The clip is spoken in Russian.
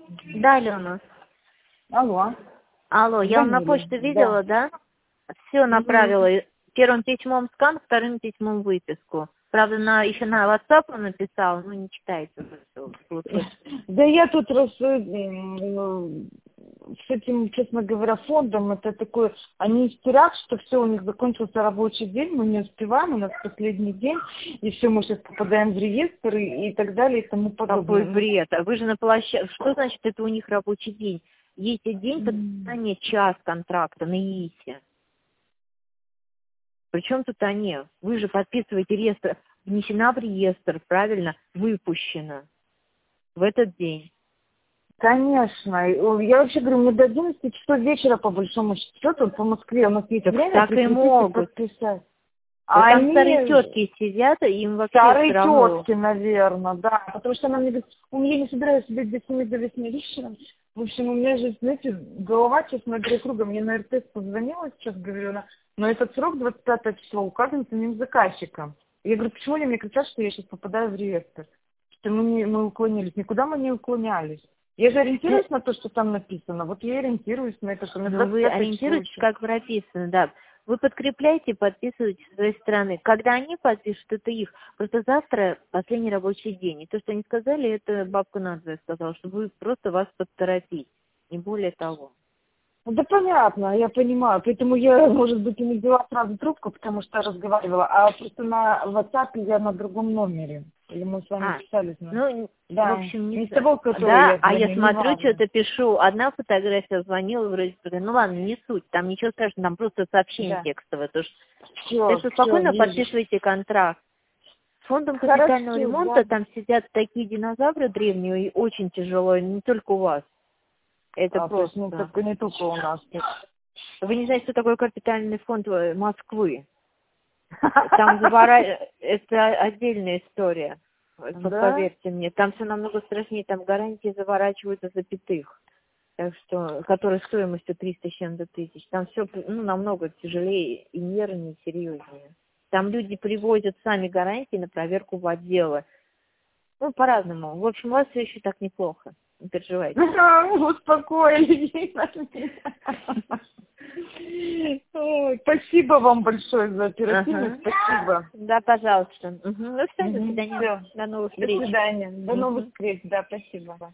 Да, Алена. Алло. Алло, я вам на Звонили. почту видела, да? Все направила. Первым письмом скан, вторым письмом выписку. Правда, еще на WhatsApp он написал, ну не читайте уже. Да я тут с этим, честно говоря, фондом, это такое, они истерят, что все, у них закончился рабочий день, мы не успеваем, у нас последний день, и все, мы сейчас попадаем в реестр и так далее, и тому подобное. Какой бред, а вы же на площадке, что значит это у них рабочий день? Есть день подписания час контракта на ИИСе. Причем тут они? Вы же подписываете реестр, внесена в реестр, правильно, выпущена в этот день. Конечно. Я вообще говорю, мне до 11 часов вечера, по большому счету, по Москве, у нас есть Так время так и могут. подписать. А там старые тетки сидят, и им вообще старые все равно. тетки, наверное, да. Потому что она мне говорит, я не собираюсь сидеть до 7 до 8 вечера. В общем, у меня же, знаете, голова, честно говоря, кругом. Мне на РТС позвонила сейчас, говорю, но этот срок 25 число указан самим заказчиком. Я говорю, почему они мне кричат, что я сейчас попадаю в реестр? Что мы уклонились. Никуда мы не уклонялись. Я же ориентируюсь на то, что там написано. Вот я ориентируюсь на это, что мне 25 вы ориентируетесь, как прописано, да. Вы подкрепляете, подписываете с своей стороны. Когда они подпишут, это их. Просто завтра последний рабочий день. И то, что они сказали, это бабка надвое сказала, чтобы просто вас поторопить. Не более того. Да понятно, я понимаю. Поэтому я, может быть, и не взяла сразу трубку, потому что разговаривала. А просто на WhatsApp я на другом номере. Или мы с вами писались. Ну, да. в общем, не с того, который да, я а я звоню, смотрю, что-то пишу. Одна фотография звонила, вроде, ну ладно, не суть, там ничего страшного, там просто сообщение текстовое. Так что спокойно подписывайте контракт. С фондом капитального ремонта там сидят такие динозавры древние, и очень тяжело, и не только у вас. Это просто. Не только у нас. Вы не знаете, что такое капитальный фонд Москвы? Там это отдельная история. Поверьте мне, там все намного страшнее, там гарантии заворачивают до запятых. Так что, которые стоимостью 300 с чем-то тысяч. Там все намного тяжелее и нервнее, и серьезнее. Там люди привозят сами гарантии на проверку в отделы. Ну, по-разному. В общем, у вас все еще так неплохо. Не переживайте. Успокоились. Спасибо вам большое за оперативность. Спасибо. Да, пожалуйста. Ну, все, до свидания. До новых встреч. До свидания. До новых встреч. Да, спасибо.